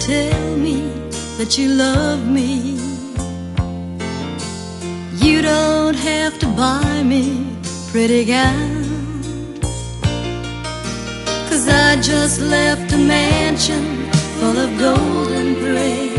tell me that you love me. You don't have to buy me pretty gowns, 'cause I just left a mansion full of golden grace.